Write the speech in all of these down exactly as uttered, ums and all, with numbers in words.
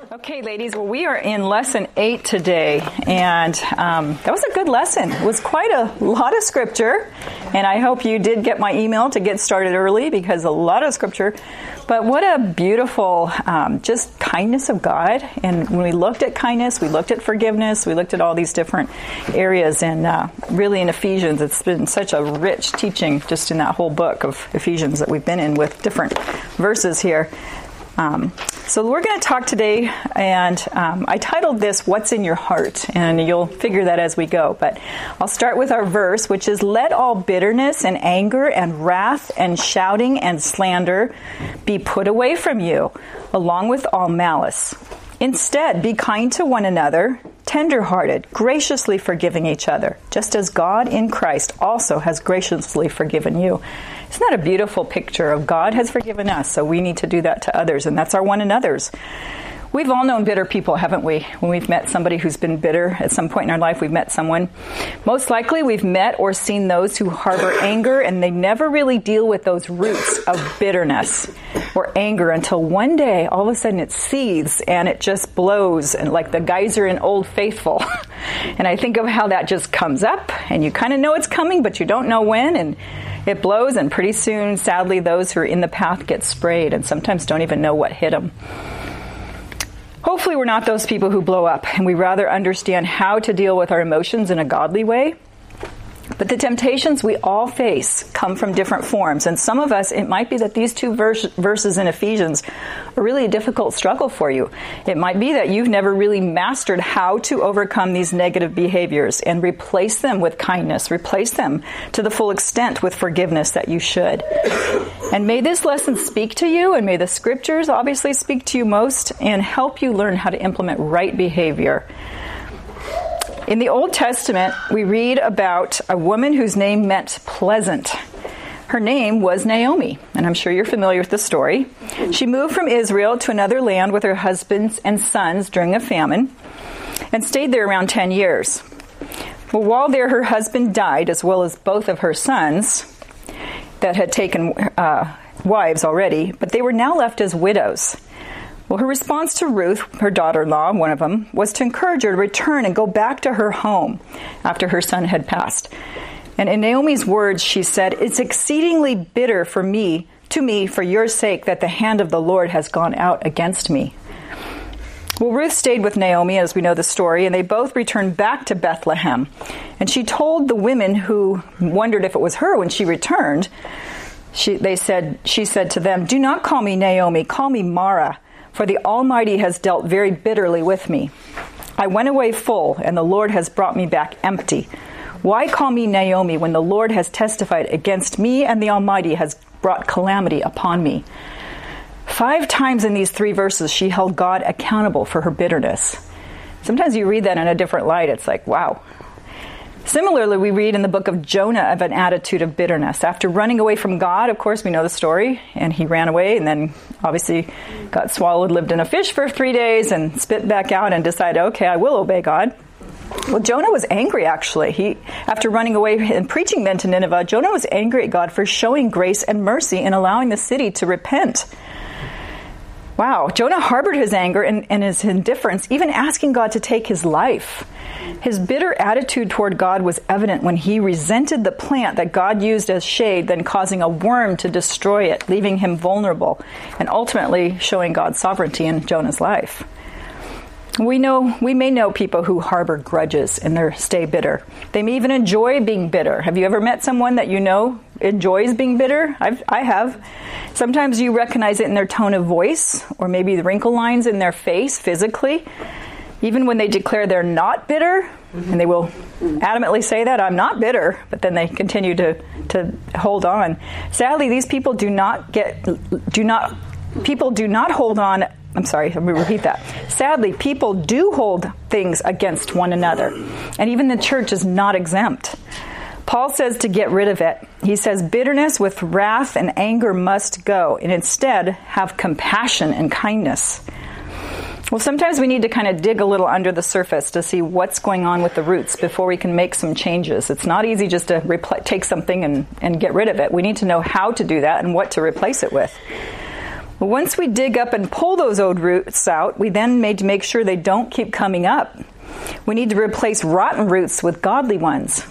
Okay, ladies, well, we are in lesson eight today, and um, that was a good lesson. It was quite a lot of scripture, and I hope you did get my email to get started early because a lot of scripture. But what a beautiful, um, just kindness of God. And when we looked at kindness, we looked at forgiveness, we looked at all these different areas, and uh, really in Ephesians, it's been such a rich teaching just in that whole book of Ephesians that we've been in with different verses here. Um, so we're going to talk today, and um, I titled this, What's in Your Heart? And you'll figure that as we go. But I'll start with our verse, which is, Let all bitterness and anger and wrath and shouting and slander be put away from you, along with all malice. Instead, be kind to one another, tender-hearted, graciously forgiving each other, just as God in Christ also has graciously forgiven you. Isn't that a beautiful picture of God has forgiven us, so we need to do that to others, and that's our one another's. We've all known bitter people, haven't we? When we've met somebody who's been bitter at some point in our life, we've met someone. Most likely we've met or seen those who harbor anger, and they never really deal with those roots of bitterness or anger until one day, all of a sudden it seethes and it just blows, and like the geyser in Old Faithful. And I think of how that just comes up, and you kind of know it's coming, but you don't know when, and it blows, and pretty soon, sadly, those who are in the path get sprayed and sometimes don't even know what hit them. Hopefully we're not those people who blow up, and we rather understand how to deal with our emotions in a godly way. But the temptations we all face come from different forms, and some of us, it might be that these two verse, verses in Ephesians are really a difficult struggle for you. It might be that you've never really mastered how to overcome these negative behaviors and replace them with kindness, replace them to the full extent with forgiveness that you should. And may this lesson speak to you, and may the scriptures obviously speak to you most and help you learn how to implement right behavior. In the Old Testament, we read about a woman whose name meant pleasant. Her name was Naomi, and I'm sure you're familiar with the story. She moved from Israel to another land with her husbands and sons during a famine and stayed there around ten years. Well, while there, her husband died, as well as both of her sons that had taken uh, wives already, but they were now left as widows. Well, her response to Ruth, her daughter-in-law, one of them, was to encourage her to return and go back to her home after her son had passed. And in Naomi's words, she said, "It's exceedingly bitter for me, to me, for your sake, that the hand of the Lord has gone out against me." Well, Ruth stayed with Naomi, as we know the story, and they both returned back to Bethlehem. And she told the women who wondered if it was her when she returned, she, they said, she said to them, "Do not call me Naomi, call me Mara. For the Almighty has dealt very bitterly with me. I went away full, and the Lord has brought me back empty. Why call me Naomi when the Lord has testified against me, and the Almighty has brought calamity upon me?" Five times in these three verses, she held God accountable for her bitterness. Sometimes you read that in a different light. It's like, wow. Similarly, we read in the book of Jonah of an attitude of bitterness. After running away from God, of course, we know the story, and he ran away and then obviously got swallowed, lived in a fish for three days and spit back out and decided, okay, I will obey God. Well, Jonah was angry, actually. He, after running away and preaching then to Nineveh, Jonah was angry at God for showing grace and mercy and allowing the city to repent. Wow, Jonah harbored his anger and, and his indifference, even asking God to take his life. His bitter attitude toward God was evident when he resented the plant that God used as shade, then causing a worm to destroy it, leaving him vulnerable, and ultimately showing God's sovereignty in Jonah's life. We know, we may know people who harbor grudges and they stay bitter. They may even enjoy being bitter. Have you ever met someone that you know enjoys being bitter? I've, I have. Sometimes you recognize it in their tone of voice, or maybe the wrinkle lines in their face physically. Even when they declare they're not bitter, and they will adamantly say that, I'm not bitter, but then they continue to, to hold on. Sadly, these people do not get, do not, people do not hold on, I'm sorry, let me repeat that. Sadly, people do hold things against one another, and even the church is not exempt. Paul says to get rid of it. He says bitterness with wrath and anger must go, and instead have compassion and kindness. Well, sometimes we need to kind of dig a little under the surface to see what's going on with the roots before we can make some changes. It's not easy just to repl- take something and, and get rid of it. We need to know how to do that and what to replace it with. But once we dig up and pull those old roots out, we then need to make sure they don't keep coming up. We need to replace rotten roots with godly ones.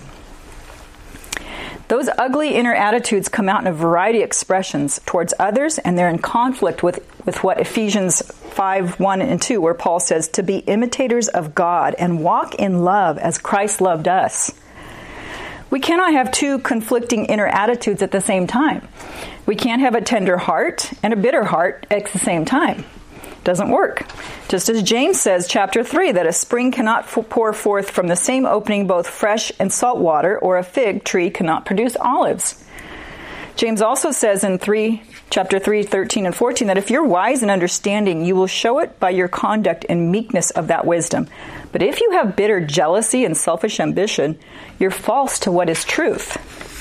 Those ugly inner attitudes come out in a variety of expressions towards others, and they're in conflict with, with what Ephesians five, one and two, where Paul says, to be imitators of God and walk in love as Christ loved us. We cannot have two conflicting inner attitudes at the same time. We can't have a tender heart and a bitter heart at the same time. Doesn't work. Just as James says, chapter three, that a spring cannot f- pour forth from the same opening both fresh and salt water, or a fig tree cannot produce olives. James also says in three, chapter three, thirteen and fourteen, that if you're wise and understanding, you will show it by your conduct and meekness of that wisdom. But if you have bitter jealousy and selfish ambition, you're false to what is truth.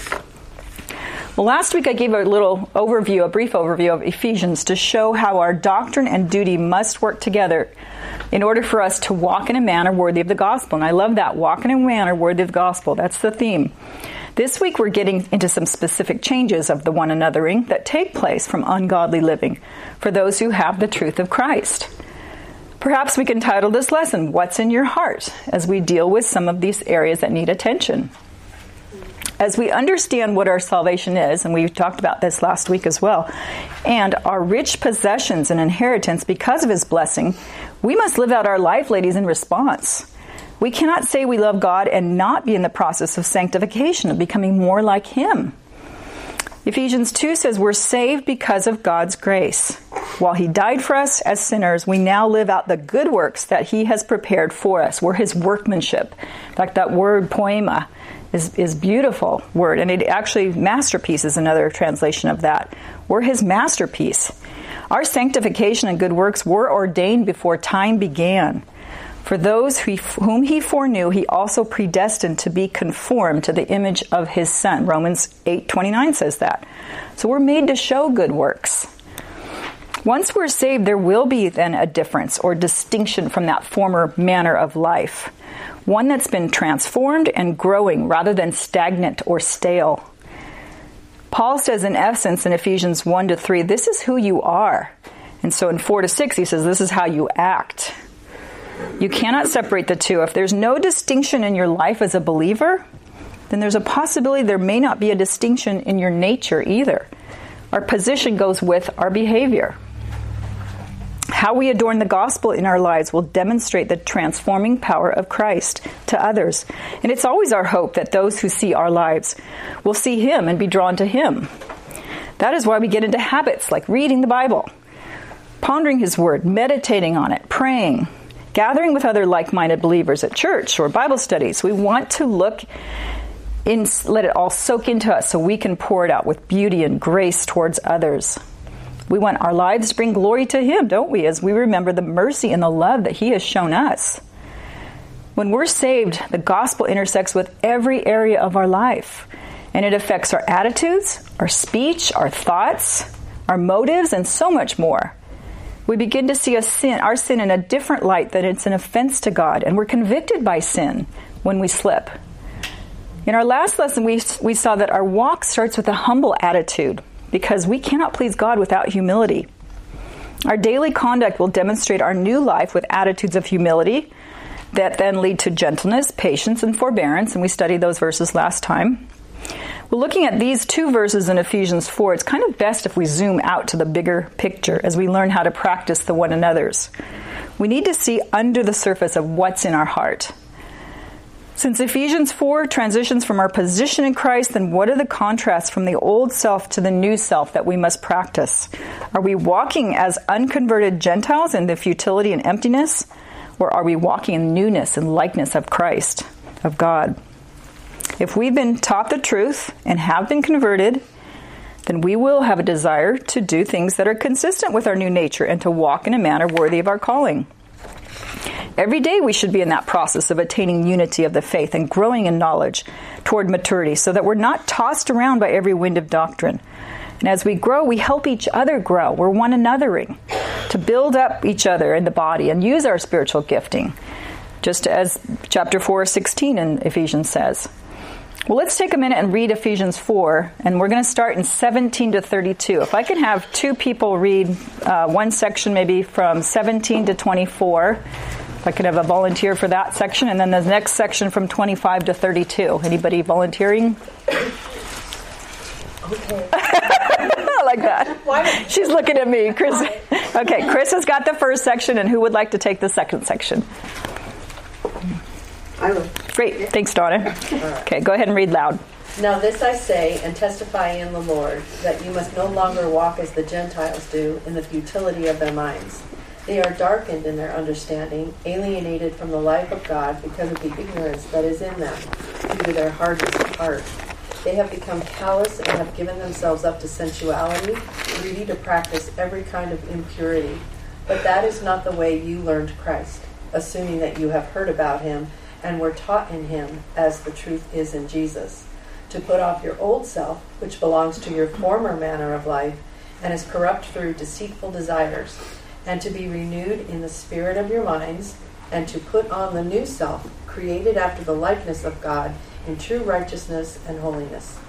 Well, last week I gave a little overview, a brief overview of Ephesians to show how our doctrine and duty must work together in order for us to walk in a manner worthy of the gospel. And I love that, walk in a manner worthy of the gospel. That's the theme. This week we're getting into some specific changes of the one anothering that take place from ungodly living for those who have the truth of Christ. Perhaps we can title this lesson, What's in Your Heart, as we deal with some of these areas that need attention. As we understand what our salvation is, and we talked about this last week as well, and our rich possessions and inheritance because of his blessing, we must live out our life, ladies, in response. We cannot say we love God and not be in the process of sanctification, of becoming more like him. Ephesians two says we're saved because of God's grace. While he died for us as sinners, we now live out the good works that he has prepared for us. We're his workmanship. In fact, that word poema is is beautiful word, and it actually, masterpiece is another translation of that. We're his masterpiece. Our sanctification and good works were ordained before time began. For those who, whom he foreknew, he also predestined to be conformed to the image of his Son. Romans eight twenty-nine says that. So we're made to show good works. Once we're saved, there will be then a difference or distinction from that former manner of life. One that's been transformed and growing rather than stagnant or stale. Paul says in essence in Ephesians one to three, this is who you are. And so in four to six, he says this is how you act. You cannot separate the two. If there's no distinction in your life as a believer, then there's a possibility there may not be a distinction in your nature either. Our position goes with our behavior. How we adorn the gospel in our lives will demonstrate the transforming power of Christ to others. And it's always our hope that those who see our lives will see him and be drawn to him. That is why we get into habits like reading the Bible, pondering his word, meditating on it, praying, gathering with other like-minded believers at church or Bible studies. We want to look in, let it all soak into us so we can pour it out with beauty and grace towards others. We want our lives to bring glory to him, don't we, as we remember the mercy and the love that he has shown us. When we're saved, the gospel intersects with every area of our life, and it affects our attitudes, our speech, our thoughts, our motives, and so much more. We begin to see a sin, our sin in a different light, that it's an offense to God, and we're convicted by sin when we slip. In our last lesson, we, we saw that our walk starts with a humble attitude, because we cannot please God without humility. Our daily conduct will demonstrate our new life with attitudes of humility that then lead to gentleness, patience, and forbearance, and we studied those verses last time. Well, looking at these two verses in Ephesians four, it's kind of best if we zoom out to the bigger picture as we learn how to practice the one another's. We need to see under the surface of what's in our heart. Since Ephesians four transitions from our position in Christ, then what are the contrasts from the old self to the new self that we must practice? Are we walking as unconverted Gentiles in the futility and emptiness? Or are we walking in newness and likeness of Christ, of God? If we've been taught the truth and have been converted, then we will have a desire to do things that are consistent with our new nature and to walk in a manner worthy of our calling. Every day we should be in that process of attaining unity of the faith and growing in knowledge toward maturity so that we're not tossed around by every wind of doctrine. And as we grow, we help each other grow. We're one anothering to build up each other in the body and use our spiritual gifting, just as chapter four, sixteen in Ephesians says. Well, let's take a minute and read Ephesians four, and we're going to start in seventeen to thirty-two. If I can have two people read uh, one section, maybe from seventeen to twenty-four, if I could have a volunteer for that section, and then the next section from twenty-five to thirty-two. Anybody volunteering? Okay. I like that. She's looking at me, Chris. Okay, Chris has got the first section, and who would like to take the second section? I will. Great. Thanks, Donna. Okay, go ahead and read loud. Now this I say and testify in the Lord, that you must no longer walk as the Gentiles do in the futility of their minds. They are darkened in their understanding, alienated from the life of God because of the ignorance that is in them, due to their hardness of heart. They have become callous and have given themselves up to sensuality, greedy to practice every kind of impurity. But that is not the way you learned Christ, assuming that you have heard about him and were taught in him, as the truth is in Jesus, to put off your old self, which belongs to your former manner of life and is corrupt through deceitful desires, and to be renewed in the spirit of your minds, and to put on the new self, created after the likeness of God, in true righteousness and holiness.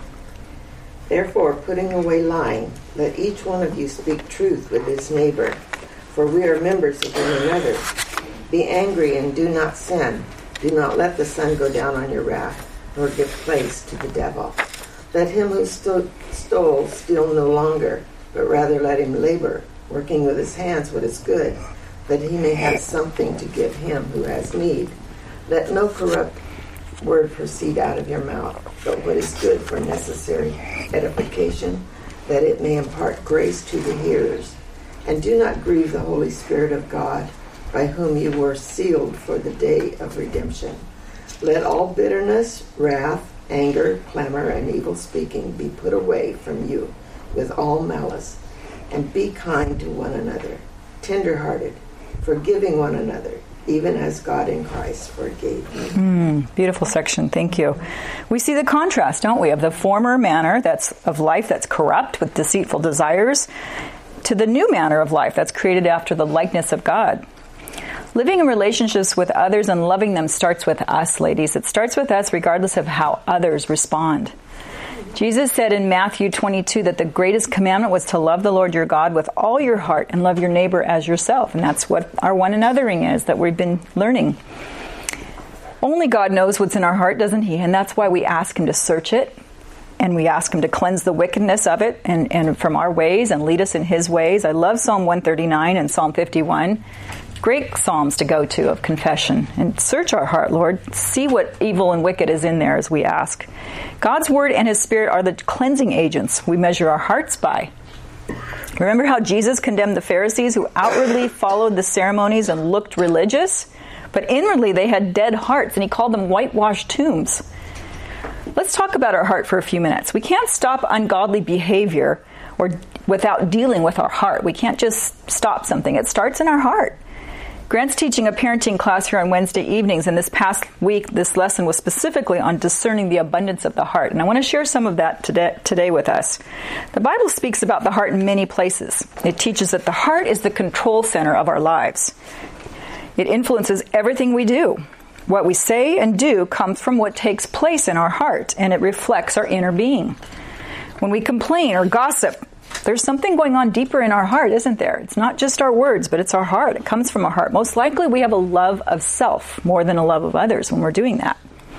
Therefore, putting away lying, let each one of you speak truth with his neighbor, for we are members of one another. Be angry and do not sin. Do not let the sun go down on your wrath, nor give place to the devil. Let him who sto- stole steal no longer, but rather let him labor, working with his hands what is good, that he may have something to give him who has need. Let no corrupt word proceed out of your mouth, but what is good for necessary edification, that it may impart grace to the hearers. And do not grieve the Holy Spirit of God, by whom you were sealed for the day of redemption. Let all bitterness, wrath, anger, clamor, and evil speaking be put away from you with all malice, and be kind to one another, tender-hearted, forgiving one another, even as God in Christ forgave you. Mm, beautiful section. Thank you. We see the contrast, don't we, of the former manner that's of life that's corrupt with deceitful desires to the new manner of life that's created after the likeness of God. Living in relationships with others and loving them starts with us, ladies. It starts with us regardless of how others respond. Jesus said in Matthew twenty-two that the greatest commandment was to love the Lord your God with all your heart and love your neighbor as yourself. And that's what our one anothering is that we've been learning. Only God knows what's in our heart, doesn't he? And that's why we ask him to search it. And we ask him to cleanse the wickedness of it and, and from our ways and lead us in his ways. I love Psalm one thirty-nine and Psalm fifty-one. Great psalms to go to of confession. And search our heart, Lord. See what evil and wicked is in there as we ask. God's word and his spirit are the cleansing agents we measure our hearts by. Remember how Jesus condemned the Pharisees who outwardly followed the ceremonies and looked religious? But inwardly they had dead hearts, and he called them whitewashed tombs. Let's talk about our heart for a few minutes. We can't stop ungodly behavior or without dealing with our heart. We can't just stop something. It starts in our heart. Grant's teaching a parenting class here on Wednesday evenings, and this past week, this lesson was specifically on discerning the abundance of the heart. And I want to share some of that today, today with us. The Bible speaks about the heart in many places. It teaches that the heart is the control center of our lives. It influences everything we do. What we say and do comes from what takes place in our heart, and it reflects our inner being. When we complain or gossip, there's something going on deeper in our heart, isn't there? It's not just our words, but it's our heart. It comes from our heart. Most likely we have a love of self more than a love of others when we're doing that.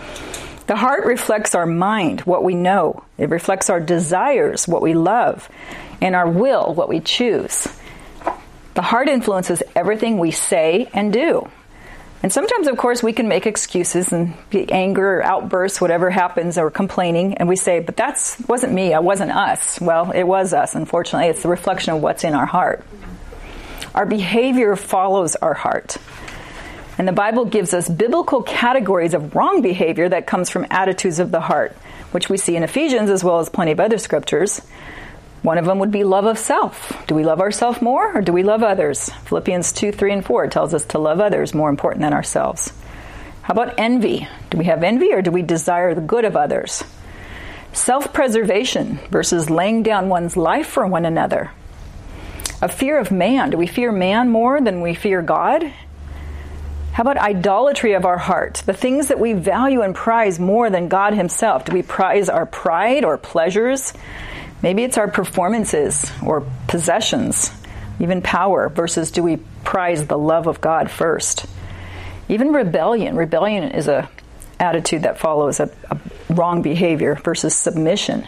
The heart reflects our mind, what we know. It reflects our desires, what we love, and our will, what we choose. The heart influences everything we say and do. And sometimes, of course, we can make excuses and be anger or outbursts, whatever happens, or complaining, and we say, but that wasn't me, it wasn't us. Well, it was us, unfortunately. It's the reflection of what's in our heart. Our behavior follows our heart. And the Bible gives us biblical categories of wrong behavior that comes from attitudes of the heart, which we see in Ephesians as well as plenty of other scriptures. One of them would be love of self. Do we love ourselves more or do we love others? Philippians two, three, and four tells us to love others more important than ourselves. How about envy? Do we have envy or do we desire the good of others? Self-preservation versus laying down one's life for one another. A fear of man. Do we fear man more than we fear God? How about idolatry of our heart? The things that we value and prize more than God himself. Do we prize our pride or pleasures? Maybe it's our performances or possessions, even power, versus do we prize the love of God first? Even rebellion. Rebellion is a attitude that follows a, a wrong behavior versus submission.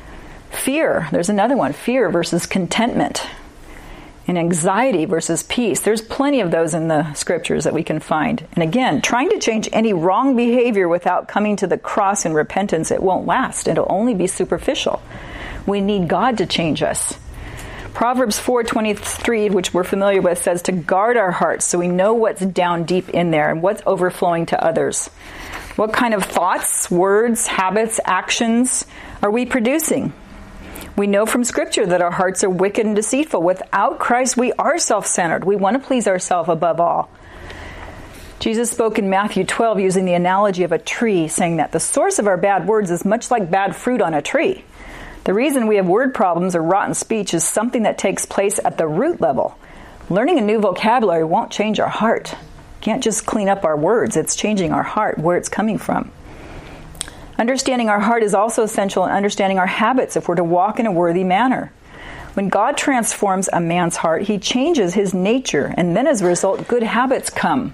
Fear. There's another one. Fear versus contentment. And anxiety versus peace. There's plenty of those in the scriptures that we can find. And again, trying to change any wrong behavior without coming to the cross in repentance, it won't last. It'll only be superficial. We need God to change us. Proverbs four twenty-three, which we're familiar with, says to guard our hearts so we know what's down deep in there and what's overflowing to others. What kind of thoughts, words, habits, actions are we producing? We know from Scripture that our hearts are wicked and deceitful. Without Christ, we are self-centered. We want to please ourselves above all. Jesus spoke in Matthew twelve using the analogy of a tree, saying that the source of our bad words is much like bad fruit on a tree. The reason we have word problems or rotten speech is something that takes place at the root level. Learning a new vocabulary won't change our heart. Can't just clean up our words. It's changing our heart, where it's coming from. Understanding our heart is also essential in understanding our habits if we're to walk in a worthy manner. When God transforms a man's heart, he changes his nature, and then as a result, good habits come.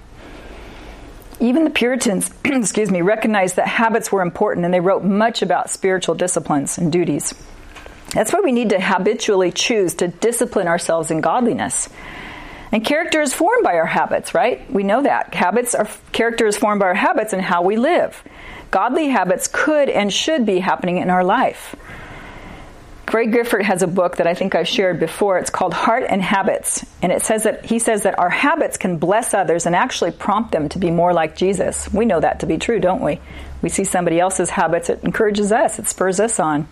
Even the Puritans, excuse me, recognized that habits were important, and they wrote much about spiritual disciplines and duties. That's why we need to habitually choose to discipline ourselves in godliness. And character is formed by our habits, right? We know that. Habits are, character is formed by our habits and how we live. Godly habits could and should be happening in our life. Greg Gifford has a book that I think I've shared before. It's called Heart and Habits. And it says that he says that our habits can bless others and actually prompt them to be more like Jesus. We know that to be true, don't we? We see somebody else's habits, it encourages us, it spurs us on.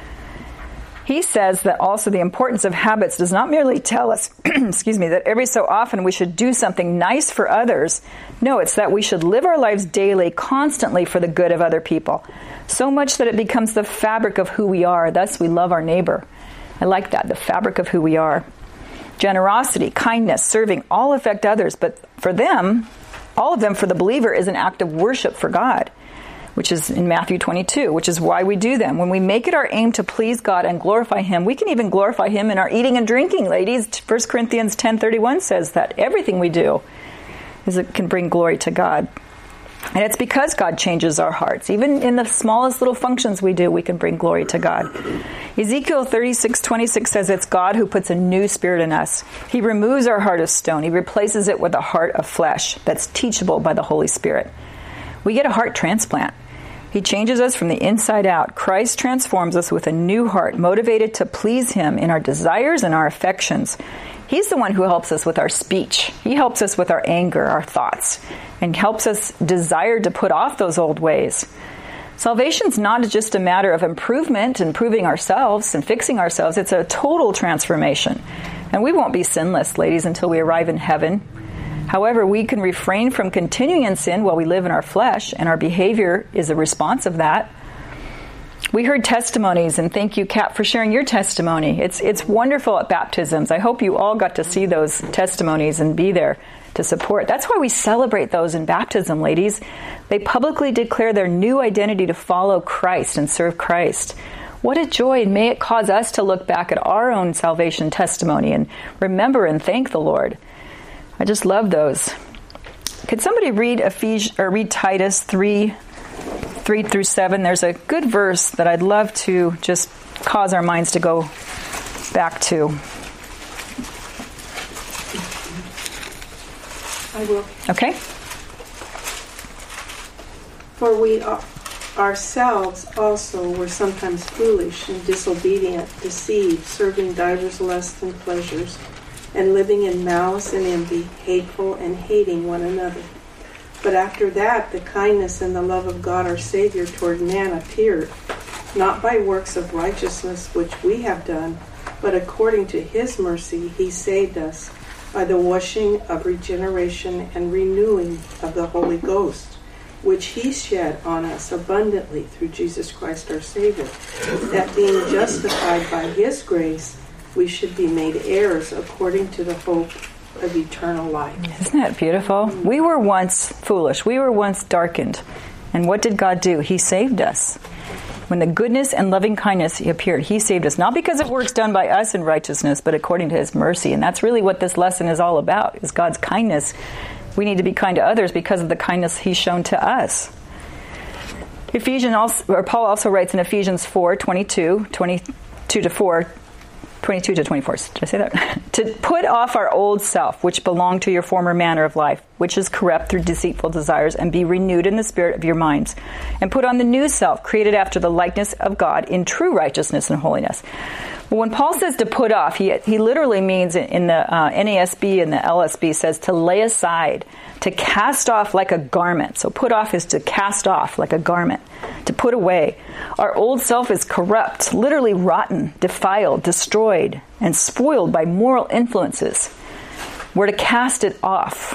He says that also the importance of habits does not merely tell us, excuse me, that every so often we should do something nice for others. No, it's that we should live our lives daily, constantly for the good of other people. So much that it becomes the fabric of who we are. Thus, we love our neighbor. I like that, the fabric of who we are. Generosity, kindness, serving, all affect others. But for them, all of them for the believer is an act of worship for God, which is in Matthew twenty-two, which is why we do them. When we make it our aim to please God and glorify him, we can even glorify him in our eating and drinking, ladies. First Corinthians ten thirty-one says that everything we do is it can bring glory to God. And it's because God changes our hearts. Even in the smallest little functions we do, we can bring glory to God. Ezekiel thirty-six twenty-six says it's God who puts a new spirit in us. He removes our heart of stone. He replaces it with a heart of flesh that's teachable by the Holy Spirit. We get a heart transplant. He changes us from the inside out. Christ transforms us with a new heart, motivated to please him in our desires and our affections. He's the one who helps us with our speech. He helps us with our anger, our thoughts, and helps us desire to put off those old ways. Salvation's not just a matter of improvement, improving ourselves and fixing ourselves. It's a total transformation. And we won't be sinless, ladies, until we arrive in heaven. However, we can refrain from continuing in sin while we live in our flesh, and our behavior is a response of that. We heard testimonies, and thank you, Kat, for sharing your testimony. It's it's wonderful at baptisms. I hope you all got to see those testimonies and be there to support. That's why we celebrate those in baptism, ladies. They publicly declare their new identity to follow Christ and serve Christ. What a joy, and may it cause us to look back at our own salvation testimony and remember and thank the Lord. I just love those. Could somebody read Ephesians or read Titus three, three through seven? There's a good verse that I'd love to just cause our minds to go back to. I will. Okay. For we are, ourselves also were sometimes foolish and disobedient, deceived, serving divers lusts and pleasures, and living in malice and envy, hateful and hating one another. But after that, the kindness and the love of God our Savior toward man appeared, not by works of righteousness which we have done, but according to his mercy he saved us by the washing of regeneration and renewing of the Holy Ghost, which he shed on us abundantly through Jesus Christ our Savior, that being justified by his grace, we should be made heirs according to the hope of eternal life. Isn't that beautiful? We were once foolish. We were once darkened. And what did God do? He saved us. When the goodness and loving kindness appeared, He saved us. Not because of works done by us in righteousness, but according to His mercy. And that's really what this lesson is all about, is God's kindness. We need to be kind to others because of the kindness He's shown to us. Ephesians also, or Paul also writes in Ephesians four, twenty-two, twenty-two to four, twenty-two to twenty-four, did I say that? To put off our old self, which belonged to your former manner of life, which is corrupt through deceitful desires, and be renewed in the spirit of your minds. And put on the new self, created after the likeness of God in true righteousness and holiness. Well, when Paul says to put off, he he literally means in the uh, N A S B and the L S B says to lay aside, to cast off like a garment. So put off is to cast off like a garment, to put away. Our old self is corrupt, literally rotten, defiled, destroyed, and spoiled by moral influences. We're to cast it off.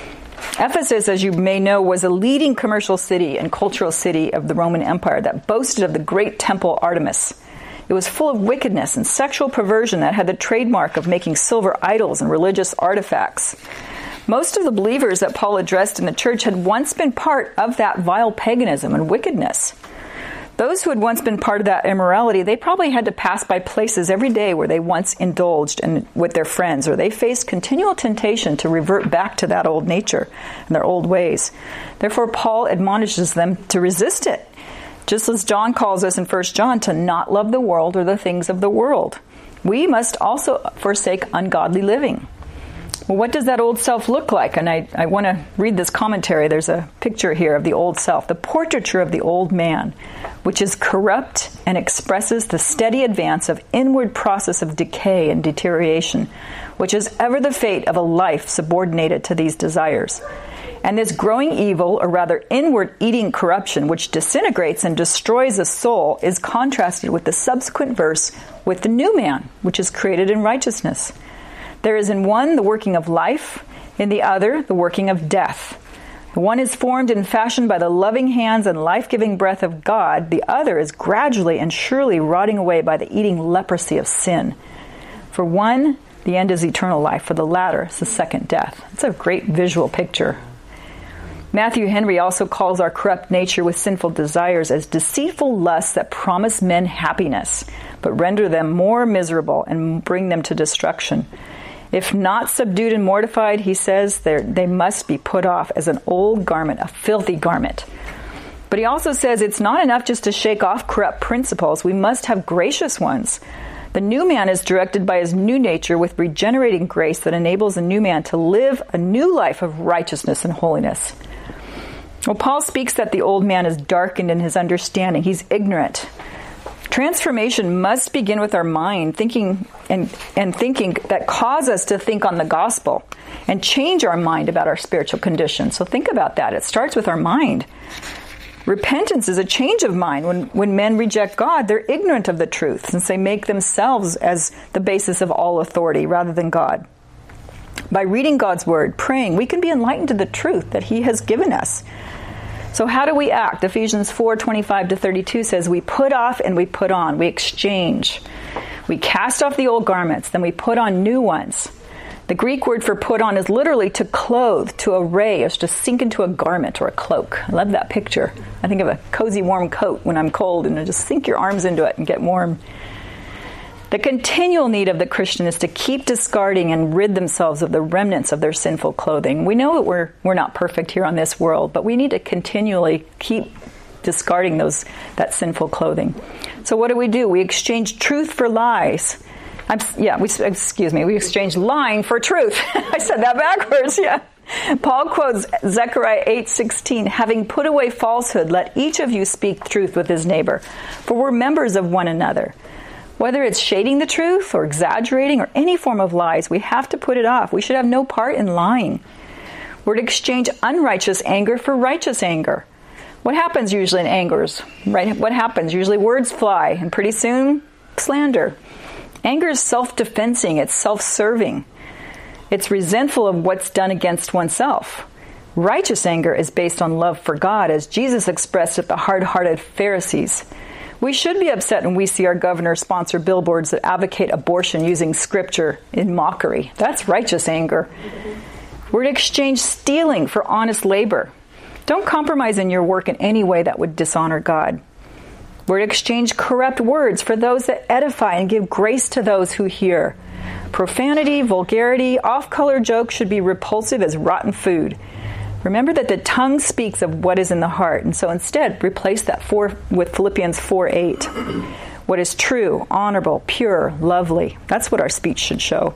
Ephesus, as you may know, was a leading commercial city and cultural city of the Roman Empire that boasted of the great temple Artemis. It was full of wickedness and sexual perversion that had the trademark of making silver idols and religious artifacts. Most of the believers that Paul addressed in the church had once been part of that vile paganism and wickedness. Those who had once been part of that immorality, they probably had to pass by places every day where they once indulged in, with their friends, or they faced continual temptation to revert back to that old nature and their old ways. Therefore, Paul admonishes them to resist it, just as John calls us in First John to not love the world or the things of the world. We must also forsake ungodly living. Well, what does that old self look like? And I, I want to read this commentary. There's a picture here of the old self, the portraiture of the old man, which is corrupt and expresses the steady advance of inward process of decay and deterioration, which is ever the fate of a life subordinated to these desires. And this growing evil, or rather inward eating corruption, which disintegrates and destroys the soul, is contrasted with the subsequent verse with the new man, which is created in righteousness. There is in one the working of life, in the other the working of death. The one is formed and fashioned by the loving hands and life-giving breath of God. The other is gradually and surely rotting away by the eating leprosy of sin. For one, the end is eternal life. For the latter, is the second death. It's a great visual picture. Matthew Henry also calls our corrupt nature with sinful desires as deceitful lusts that promise men happiness, but render them more miserable and bring them to destruction. If not subdued and mortified, he says, they must be put off as an old garment, a filthy garment. But he also says it's not enough just to shake off corrupt principles. We must have gracious ones. The new man is directed by his new nature with regenerating grace that enables the new man to live a new life of righteousness and holiness. Well, Paul speaks that the old man is darkened in his understanding. He's ignorant. Transformation must begin with our mind, thinking and, and thinking that cause us to think on the gospel and change our mind about our spiritual condition. So think about that. It starts with our mind. Repentance is a change of mind. When, when men reject God, they're ignorant of the truth, since they make themselves as the basis of all authority rather than God. By reading God's word, praying, we can be enlightened to the truth that He has given us. So how do we act? Ephesians four, twenty-five to thirty-two says, we put off and we put on. We exchange. We cast off the old garments, then we put on new ones. The Greek word for put on is literally to clothe, to array, is to sink into a garment or a cloak. I love that picture. I think of a cozy, warm coat when I'm cold, and just sink your arms into it and get warm. The continual need of the Christian is to keep discarding and rid themselves of the remnants of their sinful clothing. We know that we're we're not perfect here on this world, but we need to continually keep discarding those that sinful clothing. So what do we do? We exchange truth for lies. I'm, yeah, we excuse me. We exchange lying for truth. I said that backwards. Yeah. Paul quotes Zechariah eight sixteen, having put away falsehood, let each of you speak truth with his neighbor, for we're members of one another. Whether it's shading the truth or exaggerating or any form of lies, we have to put it off. We should have no part in lying. We're to exchange unrighteous anger for righteous anger. What happens usually in angers? Right? What happens? Usually words fly, and pretty soon, slander. Anger is self-defensing. It's self-serving. It's resentful of what's done against oneself. Righteous anger is based on love for God, as Jesus expressed at the hard-hearted Pharisees. We should be upset when we see our governor sponsor billboards that advocate abortion using scripture in mockery. That's righteous anger. We're to exchange stealing for honest labor. Don't compromise in your work in any way that would dishonor God. We're to exchange corrupt words for those that edify and give grace to those who hear. Profanity, vulgarity, off-color jokes should be repulsive as rotten food. Remember that the tongue speaks of what is in the heart, and so instead replace that four with Philippians four eight. What is true, honorable, pure, lovely. That's what our speech should show.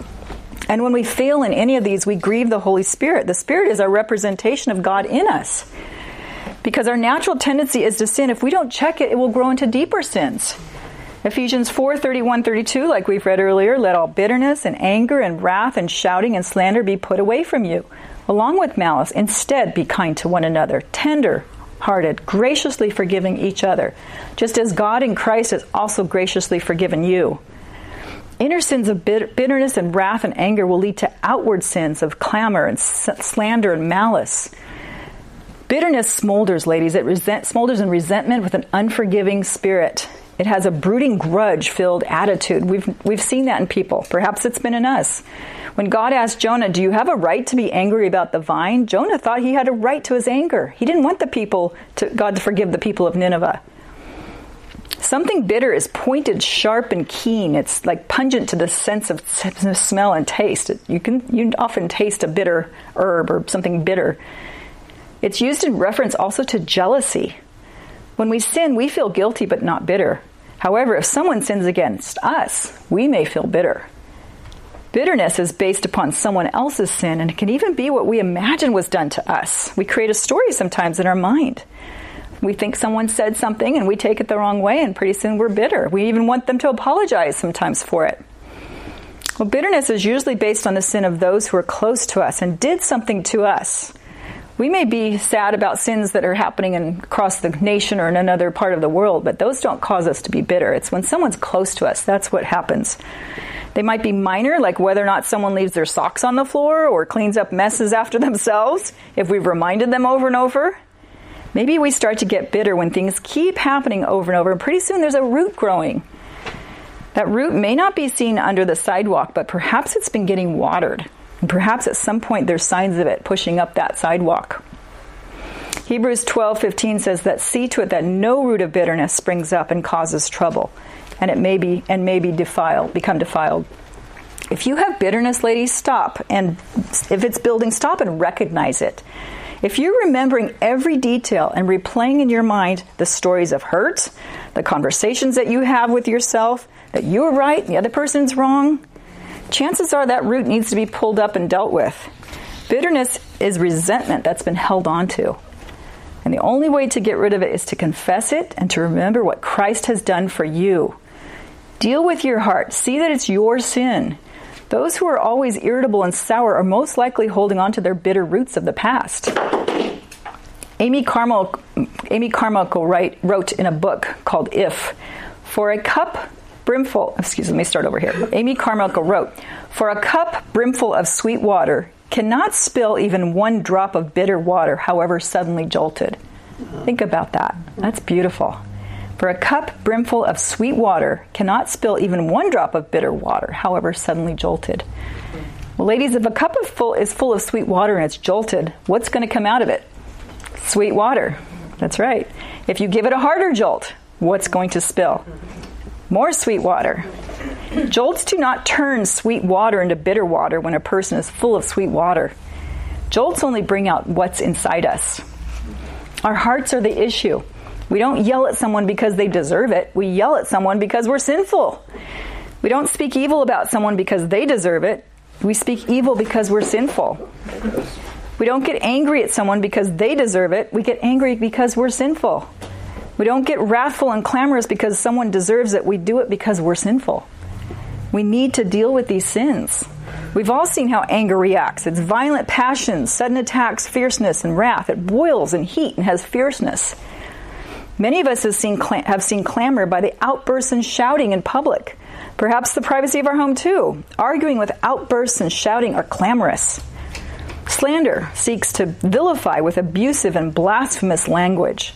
And when we fail in any of these, we grieve the Holy Spirit. The Spirit is our representation of God in us. Because our natural tendency is to sin. If we don't check it, it will grow into deeper sins. Ephesians four thirty-one thirty-two, like we've read earlier, let all bitterness and anger and wrath and shouting and slander be put away from you, along with malice. Instead, be kind to one another, tender-hearted, graciously forgiving each other, just as God in Christ has also graciously forgiven you. Inner sins of bitterness and wrath and anger will lead to outward sins of clamor and slander and malice. Bitterness smolders, ladies. It resent, smolders in resentment with an unforgiving spirit. It has a brooding, grudge-filled attitude. We've we've seen that in people. Perhaps it's been in us. When God asked Jonah, do you have a right to be angry about the vine? Jonah thought he had a right to his anger. He didn't want the people to God to forgive the people of Nineveh. Something bitter is pointed, sharp, and keen. It's like pungent to the sense of smell and taste. You can you often taste a bitter herb or something bitter. It's used in reference also to jealousy. When we sin, we feel guilty but not bitter. However, if someone sins against us, we may feel bitter. Bitterness is based upon someone else's sin, and it can even be what we imagine was done to us. We create a story sometimes in our mind. We think someone said something and we take it the wrong way, and pretty soon we're bitter. We even want them to apologize sometimes for it. Well, bitterness is usually based on the sin of those who are close to us and did something to us. We may be sad about sins that are happening in, across the nation or in another part of the world, but those don't cause us to be bitter. It's when someone's close to us, that's what happens. They might be minor, like whether or not someone leaves their socks on the floor or cleans up messes after themselves, if we've reminded them over and over. Maybe we start to get bitter when things keep happening over and over, and pretty soon there's a root growing. That root may not be seen under the sidewalk, but perhaps it's been getting watered. And perhaps at some point there's signs of it pushing up that sidewalk. Hebrews twelve fifteen says that see to it that no root of bitterness springs up and causes trouble, and it may be and may be defiled, become defiled. If you have bitterness, ladies, stop, and if it's building, stop and recognize it. If you're remembering every detail and replaying in your mind the stories of hurt, the conversations that you have with yourself, that you're right and the other person's wrong, chances are that root needs to be pulled up and dealt with. Bitterness is resentment that's been held onto. And the only way to get rid of it is to confess it and to remember what Christ has done for you. Deal with your heart. See that it's your sin. Those who are always irritable and sour are most likely holding on to their bitter roots of the past. Amy Carmichael, Amy Carmichael write, wrote in a book called If, for a cup brimful, excuse me, let me start over here. Amy Carmichael wrote, for a cup brimful of sweet water cannot spill even one drop of bitter water, however suddenly jolted. Think about that. That's beautiful. For a cup brimful of sweet water cannot spill even one drop of bitter water, however suddenly jolted. Well, ladies, if a cup of full is full of sweet water and it's jolted, what's going to come out of it? Sweet water. That's right. If you give it a harder jolt, what's going to spill? More sweet water. Jolts do not turn sweet water into bitter water when a person is full of sweet water. Jolts only bring out what's inside us. Our hearts are the issue. We don't yell at someone because they deserve it. We yell at someone because we're sinful. We don't speak evil about someone because they deserve it. We speak evil because we're sinful. We don't get angry at someone because they deserve it. We get angry because we're sinful. We don't get wrathful and clamorous because someone deserves it. We do it because we're sinful. We need to deal with these sins. We've all seen how anger reacts. It's violent passions, sudden attacks, fierceness, and wrath. It boils in heat and has fierceness. Many of us have seen, have seen clamor by the outbursts and shouting in public. Perhaps the privacy of our home too. Arguing with outbursts and shouting are clamorous. Slander seeks to vilify with abusive and blasphemous language.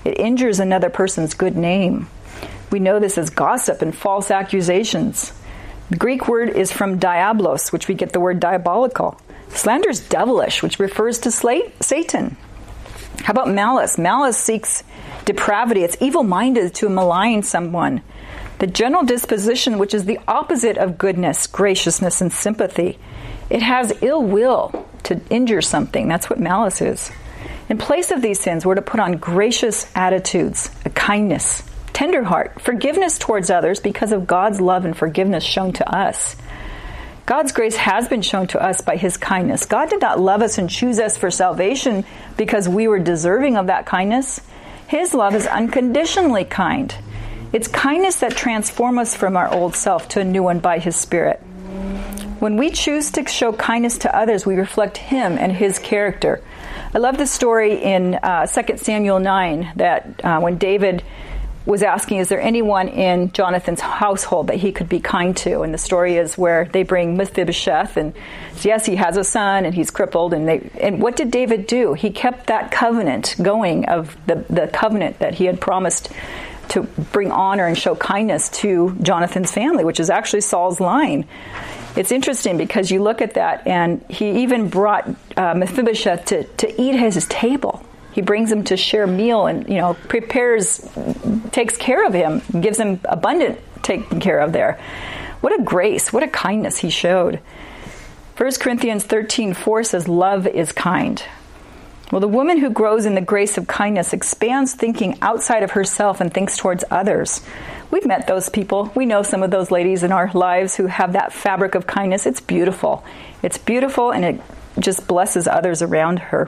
It injures another person's good name. We know this as gossip and false accusations. The Greek word is from diablos, which we get the word diabolical. Slander is devilish, which refers to Satan. How about malice? Malice seeks depravity. It's evil-minded to malign someone. The general disposition, which is the opposite of goodness, graciousness, and sympathy. It has ill will to injure something. That's what malice is. In place of these sins, we're to put on gracious attitudes, a kindness, tender heart, forgiveness towards others because of God's love and forgiveness shown to us. God's grace has been shown to us by his kindness. God did not love us and choose us for salvation because we were deserving of that kindness. His love is unconditionally kind. It's kindness that transforms us from our old self to a new one by his Spirit. When we choose to show kindness to others, we reflect him and his character. I love the story in uh, Second Samuel nine that uh, when David was asking, is there anyone in Jonathan's household that he could be kind to? And the story is where they bring Mephibosheth, and yes, he has a son and he's crippled. And they and what did David do? He kept that covenant going of the, the covenant that he had promised to bring honor and show kindness to Jonathan's family, which is actually Saul's line. It's interesting because you look at that, and he even brought uh, Mephibosheth to, to eat at his table. He brings him to share meal and, you know, prepares, takes care of him, gives him abundant taken care of there. What a grace, what a kindness he showed. First Corinthians thirteen four says, love is kind. Well, the woman who grows in the grace of kindness expands thinking outside of herself and thinks towards others. We've met those people. We know some of those ladies in our lives who have that fabric of kindness. It's beautiful. It's beautiful, and it just blesses others around her.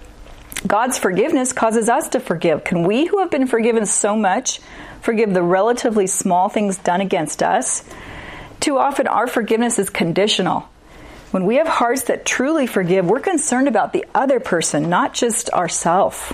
God's forgiveness causes us to forgive. Can we, who have been forgiven so much, forgive the relatively small things done against us? Too often, our forgiveness is conditional. When we have hearts that truly forgive, we're concerned about the other person, not just ourselves.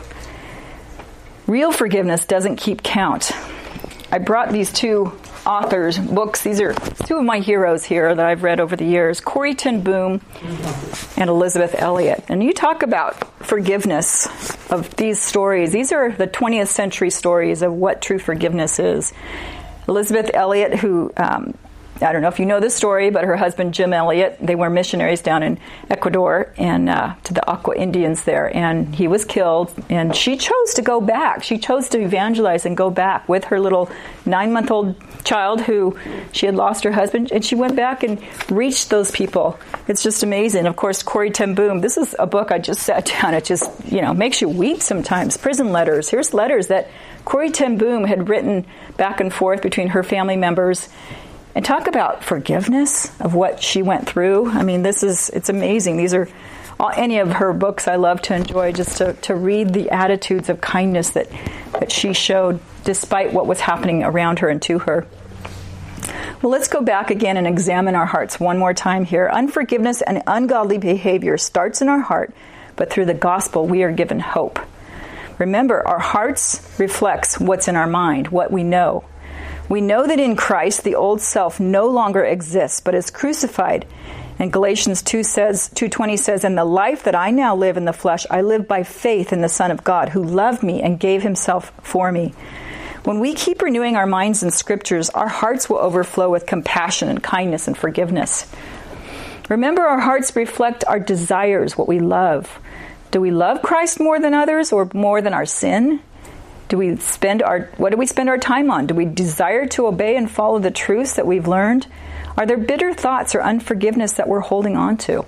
Real forgiveness doesn't keep count. I brought these two authors' books. These are two of my heroes here that I've read over the years, Corrie ten Boom and Elisabeth Elliot. And you talk about forgiveness of these stories. These are the twentieth century stories of what true forgiveness is. Elisabeth Elliot, who... Um, I don't know if you know this story, but her husband, Jim Elliot, they were missionaries down in Ecuador and uh, to the Aqua Indians there, and he was killed, and she chose to go back. She chose to evangelize and go back with her little nine-month-old child who she had lost her husband, and she went back and reached those people. It's just amazing. Of course, Corrie ten Boom, this is a book I just sat down. It just, you know, makes you weep sometimes. Prison letters. Here's letters that Corrie ten Boom had written back and forth between her family members. And talk about forgiveness of what she went through. I mean, this is, it's amazing. These are all, any of her books I love to enjoy, just to, to read the attitudes of kindness that, that she showed despite what was happening around her and to her. Well, let's go back again and examine our hearts one more time here. Unforgiveness and ungodly behavior starts in our heart, but through the gospel we are given hope. Remember, our hearts reflects what's in our mind, what we know. We know that in Christ, the old self no longer exists, but is crucified. And Galatians two says, two twenty says, and the life that I now live in the flesh, I live by faith in the Son of God, who loved me and gave himself for me. When we keep renewing our minds in scriptures, our hearts will overflow with compassion and kindness and forgiveness. Remember, our hearts reflect our desires, what we love. Do we love Christ more than others or more than our sin? Do we spend our, what do we spend our time on? Do we desire to obey and follow the truths that we've learned? Are there bitter thoughts or unforgiveness that we're holding on to?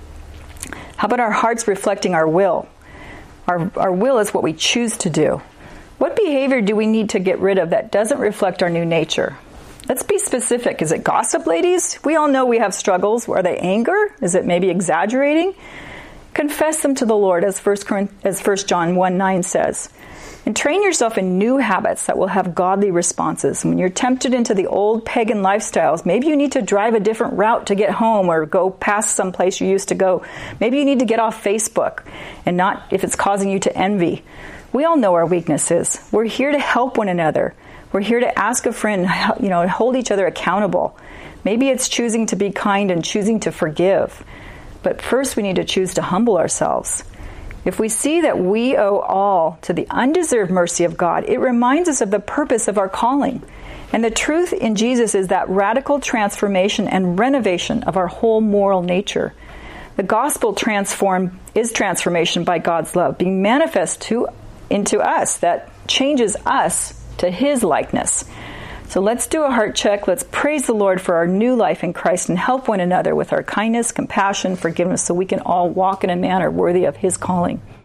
How about our hearts reflecting our will? Our, our will is what we choose to do. What behavior do we need to get rid of that doesn't reflect our new nature? Let's be specific. Is it gossip, ladies? We all know we have struggles. Are they anger? Is it maybe exaggerating? Confess them to the Lord, as First John one nine says. And train yourself in new habits that will have godly responses. When you're tempted into the old pagan lifestyles, maybe you need to drive a different route to get home or go past some place you used to go. Maybe you need to get off Facebook and not if it's causing you to envy. We all know our weaknesses. We're here to help one another. We're here to ask a friend, you know, hold each other accountable. Maybe it's choosing to be kind and choosing to forgive. But first we need to choose to humble ourselves. If we see that we owe all to the undeserved mercy of God, it reminds us of the purpose of our calling. And the truth in Jesus is that radical transformation and renovation of our whole moral nature. The gospel transform is transformation by God's love, being manifest to into us, that changes us to his likeness. So let's do a heart check. Let's praise the Lord for our new life in Christ and help one another with our kindness, compassion, forgiveness, so we can all walk in a manner worthy of his calling.